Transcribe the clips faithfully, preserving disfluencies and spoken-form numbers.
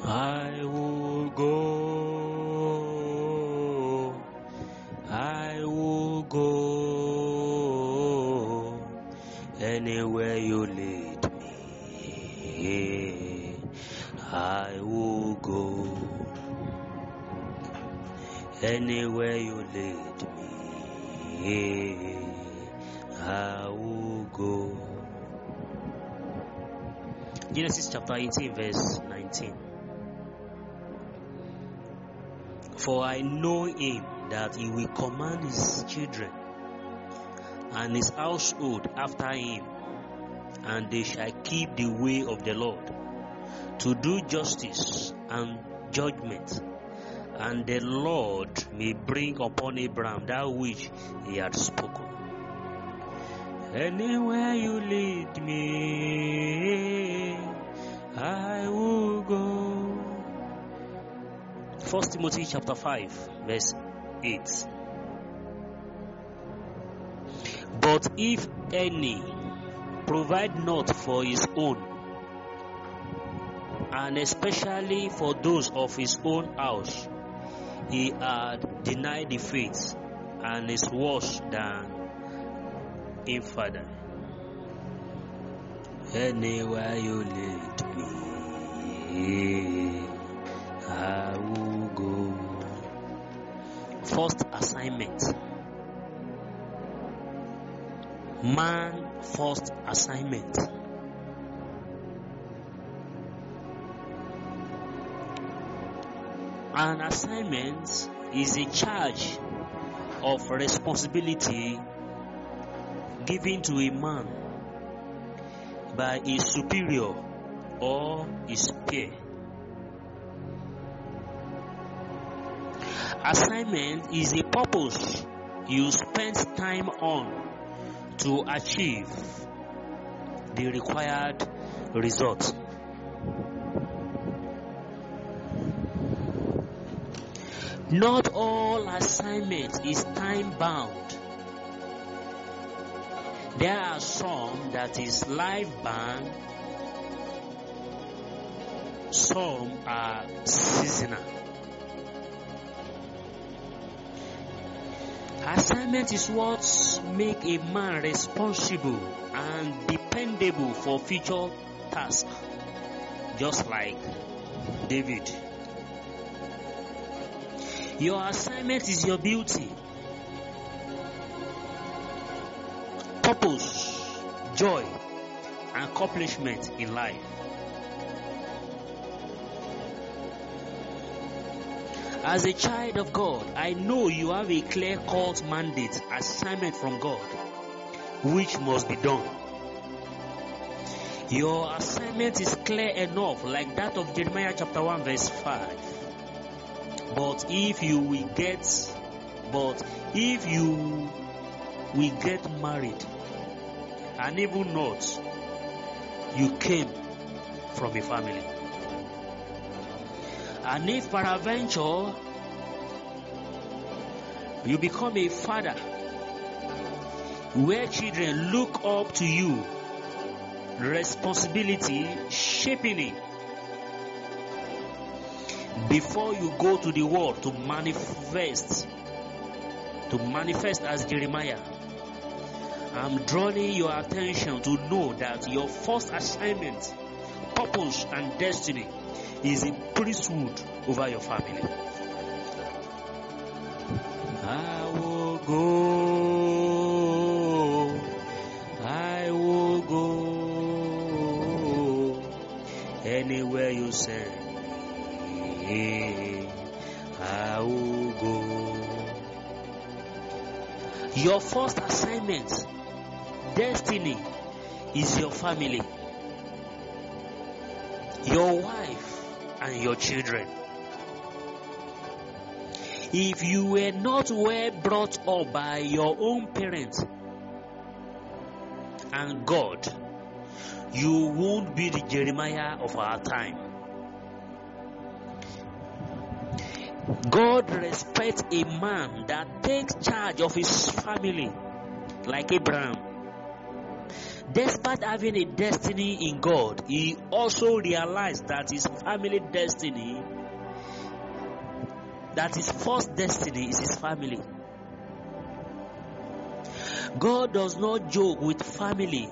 I will go, I will go anywhere you lead me. I will go anywhere you lead me. I will go. Genesis chapter eighteen, verse nineteen. For I know him that he will command his children and his household after him, and they shall keep the way of the Lord, to do justice and judgment, and the Lord may bring upon Abraham that which he had spoken. Anywhere you lead me, I will go. First Timothy chapter five, verse eight. But if any provide not for his own, and especially for those of his own house, he had denied the faith and is worse than infidel. Anywhere you lead me, I will go. First assignment. Man first assignment. An assignment is a charge of responsibility given to a man by his superior or his peer. Assignment is a purpose you spend time on to achieve the required result. Not all assignment is time bound. There are some that is life bound, some are seasonal. Assignment is what make a man responsible and dependable for future tasks, just like David. Your assignment is your beauty, purpose, joy, and accomplishment in life. As a child of God, I know you have a clear-cut mandate, assignment from God, which must be done. Your assignment is clear enough, like that of Jeremiah chapter one, verse five. But if you will get, but if you will get married, and even not, you came from a family. And if peradventure you become a father where children look up to you, responsibility shaping it before you go to the world to manifest, to manifest as Jeremiah. I'm drawing your attention to know that your first assignment, purpose, and destiny is a priesthood over your family. I will go, I will go anywhere you send me, I will go. Your first assignment, destiny, is your family, your wife, and your children. If you were not well brought up by your own parents and God, you won't be the Jeremiah of our time. God respects a man that takes charge of his family, like Abraham, Despite having a destiny in God, he also realized that his family destiny, that his first destiny is his family. God does not joke with family.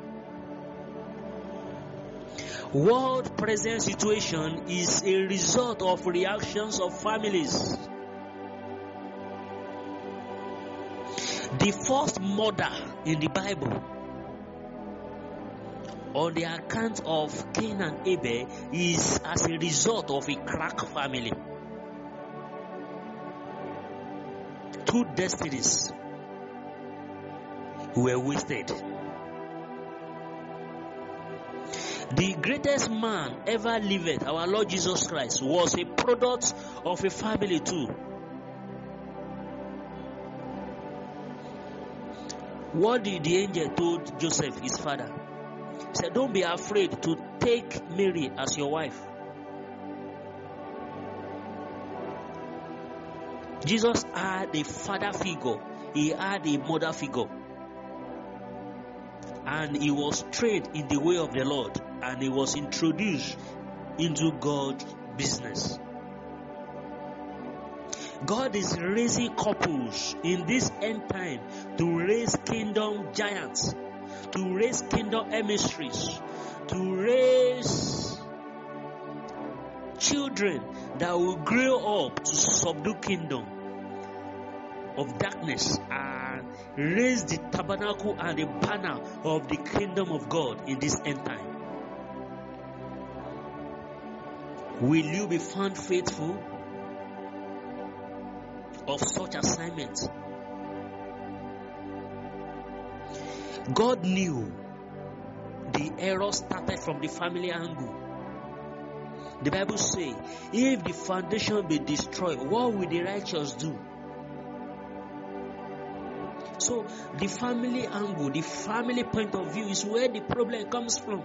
World present situation is a result of reactions of families. The first murder in the Bible on the account of Cain and Abel is as a result of a crack family. Two destinies were wasted. The greatest man ever lived, our Lord Jesus Christ, was a product of a family too. What did the angel told Joseph, his father? He said, don't be afraid to take Mary as your wife. Jesus had a father figure. He had a mother figure. And he was trained in the way of the Lord. And he was introduced into God's business. God is raising couples in this end time to raise kingdom giants, to raise kingdom emissaries, to raise children that will grow up to subdue kingdom of darkness and raise the tabernacle and the banner of the kingdom of God in this end time. Will you be found faithful of such assignment? God knew the error started from the family angle. The Bible says, if the foundation be destroyed, what will the righteous do? So the family angle, the family point of view is where the problem comes from.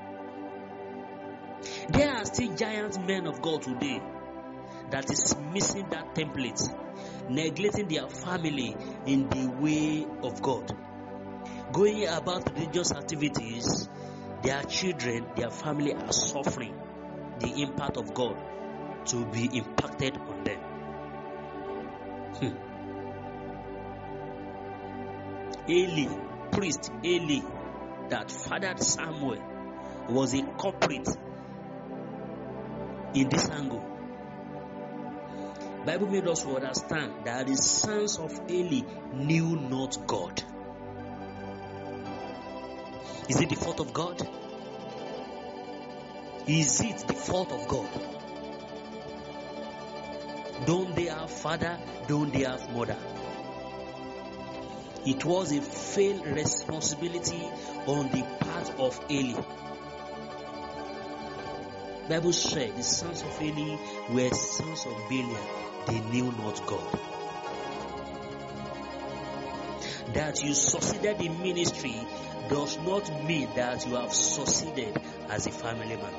There are still giant men of God today that is missing that template, neglecting their family in the way of God. Going about religious activities, their children, their family are suffering the impact of God to be impacted on them. Hmm. Eli, priest Eli, that fathered Samuel, was a culprit in this angle. Bible made us to understand that the sons of Eli knew not God. Is it the fault of God? Is it the fault of God? Don't they have father? Don't they have mother? It was a failed responsibility on the part of Eli. The Bible said the sons of Eli were sons of Belial. They knew not God. That you succeeded in ministry does not mean that you have succeeded as a family man.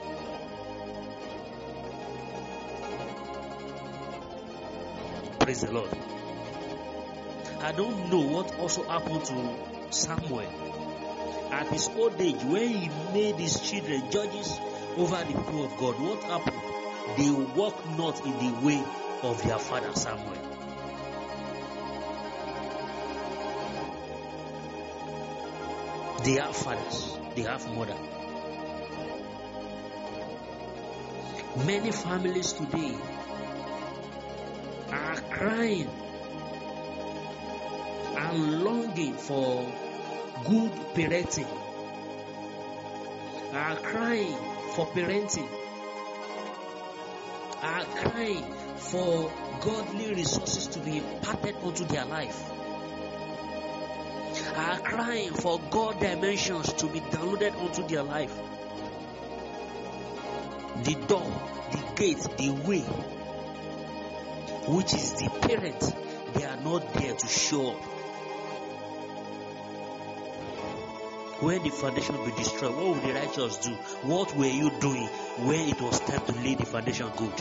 Praise the Lord. I don't know what also happened to Samuel. At his old age, when he made his children judges over the people of God, what happened? They walk not in the way of their father Samuel. They have fathers, they have mother. Many families today are crying and longing for good parenting, are crying for parenting, are crying for godly resources to be imparted onto their life, are crying for God dimensions to be downloaded onto their life. The door, the gate, the way, which is the parent, they are not there to show up. When the foundation will be destroyed, what will the righteous do? What were you doing when it was time to lay the foundation good?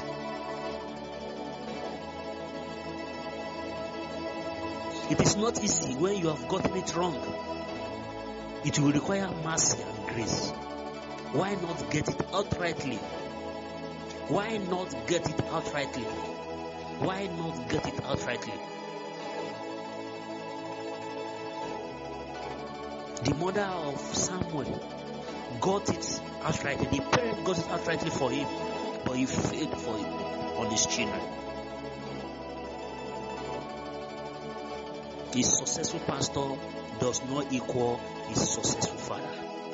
It is not easy when you have gotten it wrong. It will require mercy and grace. Why not get it outrightly? Why not get it outrightly? Why not get it outrightly? The mother of Samuel got it outrightly. The parent got it outrightly for him, but he failed for it on his children. A successful pastor does not equal a successful father.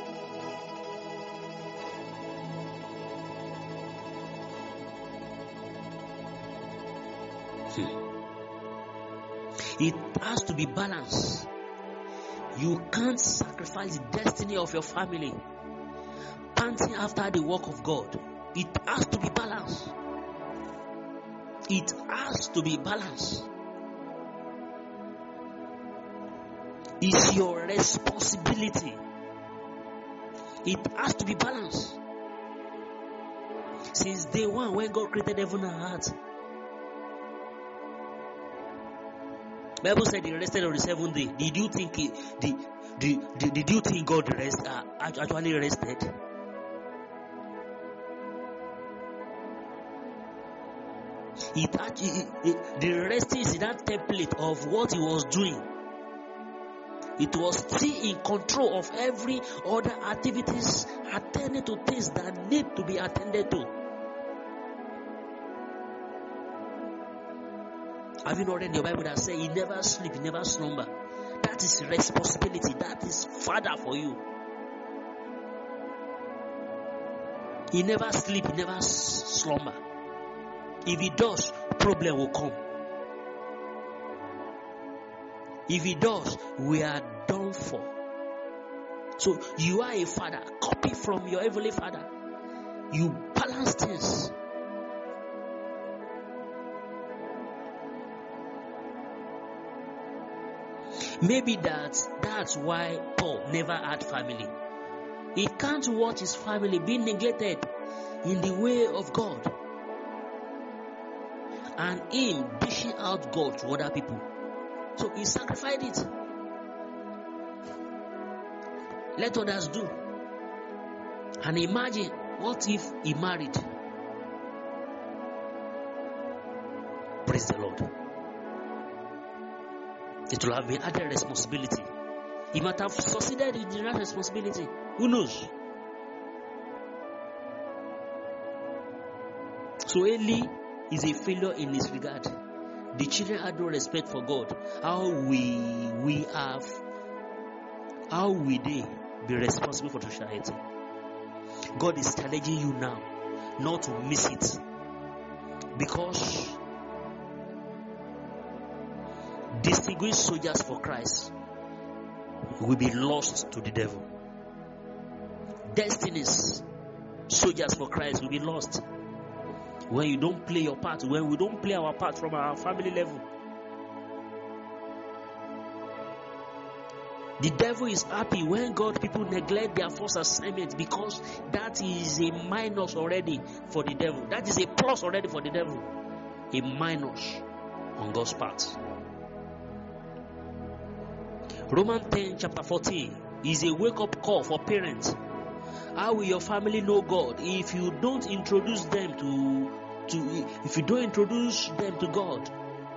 Hmm. It has to be balanced. You can't sacrifice the destiny of your family panting after the work of God. It has to be balanced. It has to be balanced. It's your responsibility. It has to be balanced. Since day one, when God created heaven and earth, the Bible said He rested on the seventh day. Did you think he, the, the, the, did you think God rest, uh, actually rested? It actually, it, it, the rest is in that template of what He was doing. It was still in control of every other activities, attending to things that need to be attended to. Have you not read in your Bible that says He never sleep, He never slumber? That is responsibility. That is Father for you. He never sleep, He never slumber. If He does, problem will come. If He does, we are done for. So you are a father. Copy from your heavenly Father. You balance things. Maybe that's that's why Paul never had family. He can't watch his family being neglected in the way of God, and him dishing out God to other people. So he sacrificed it. Let others do. And imagine, what if he married? Praise the Lord. It will have been added responsibility. He might have succeeded in that responsibility. Who knows? So Eli is a failure in this regard. The children had no respect for God. How we we have, how will they be responsible for society? God is challenging you now not to miss it, because distinguished soldiers for Christ will be lost to the devil. Destinies, soldiers for Christ will be lost when you don't play your part, when we don't play our part from our family level. The devil is happy when God people neglect their first assignment, because that is a minus already for the devil. That is a plus already for the devil. A minus on God's part. Romans ten chapter fourteen is a wake-up call for parents. How will your family know God if you don't introduce them to, to if you don't introduce them to God?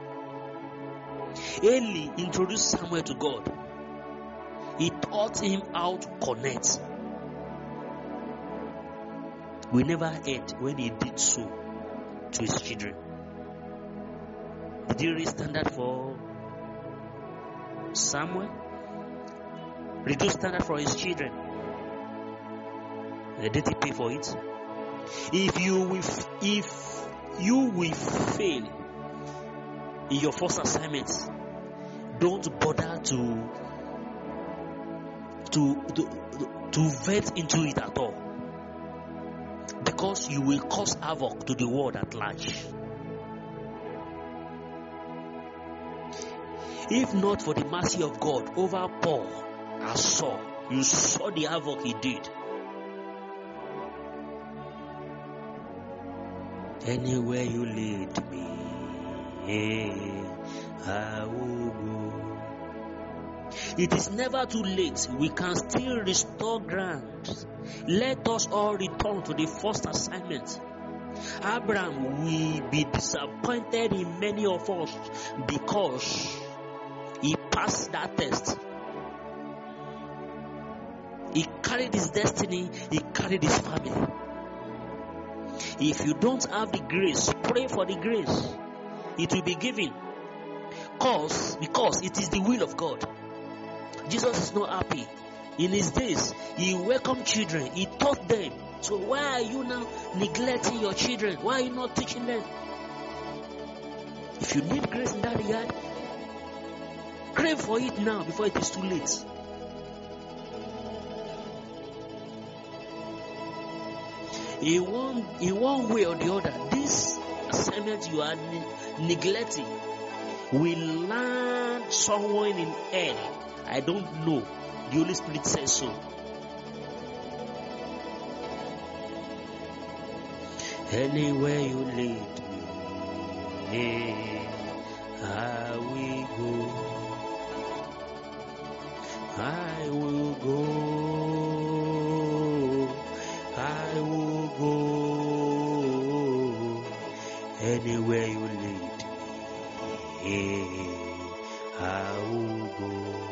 Eli introduced Samuel to God. He taught him how to connect. We never heard when he did so to his children. Did he raise standard for Samuel? Reduce standard for his children? Did he pay for it? If you will, if you will fail in your first assignment, don't bother to to to, to vent into it at all, because you will cause havoc to the world at large. If not for the mercy of God over Paul and Saul, you saw the havoc he did. Anywhere you lead me, I will go. It is never too late. We can still restore ground. Let us all return to the first assignment. Abraham will be disappointed in many of us because he passed that test. He carried his destiny, he carried his family. If you don't have the grace, pray for the grace. It will be given. Cause, because it is the will of God. Jesus is not happy. In his days, he welcomed children, he taught them. So why are you now neglecting your children? Why are you not teaching them? If you need grace in that regard, crave for it now before it is too late. In one, in one way or the other, this assignment you are ne- neglecting will land someone in hell. I don't know. The Holy Spirit says so. Anywhere you lead me, I will go. I will go. I will go. Anywhere you lead me, I will go.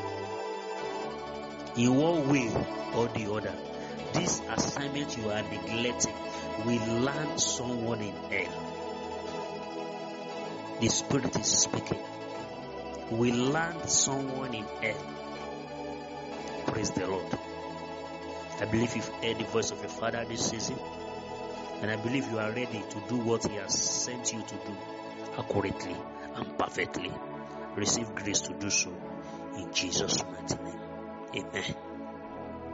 In one way or the other, this assignment you are neglecting will land someone in hell. The Spirit is speaking. Will land someone in hell. Praise the Lord. I believe you've heard the voice of your Father this season, and I believe you are ready to do what He has sent you to do accurately and perfectly. Receive grace to do so in Jesus' mighty name. Amen.